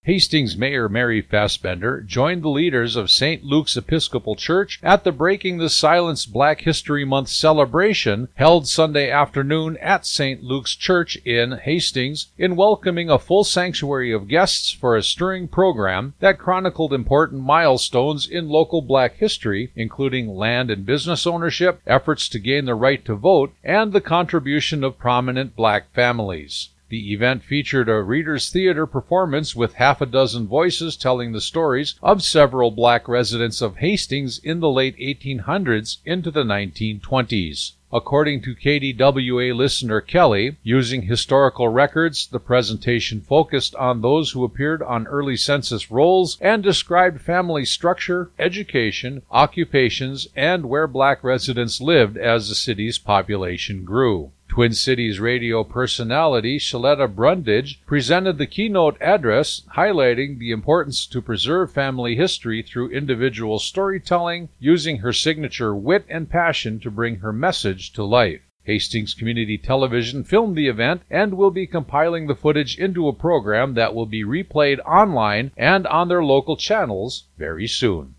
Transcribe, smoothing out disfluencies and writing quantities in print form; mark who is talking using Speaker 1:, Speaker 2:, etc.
Speaker 1: Hastings Mayor Mary Fassbender joined the leaders of St. Luke's Episcopal Church at the Breaking the Silence Black History Month celebration held Sunday afternoon at St. Luke's Church in Hastings in welcoming a full sanctuary of guests for a stirring program that chronicled important milestones in local black history, including land and business ownership, efforts to gain the right to vote, and the contribution of prominent black families. The event featured a Reader's Theater performance with half a dozen voices telling the stories of several black residents of Hastings in the late 1800s into the 1920s. According to KDWA listener Kelly, using historical records, the presentation focused on those who appeared on early census rolls and described family structure, education, occupations, and where black residents lived as the city's population grew. Twin Cities radio personality Shaletta Brundage presented the keynote address, highlighting the importance to preserve family history through individual storytelling, using her signature wit and passion to bring her message to life. Hastings Community Television filmed the event and will be compiling the footage into a program that will be replayed online and on their local channels very soon.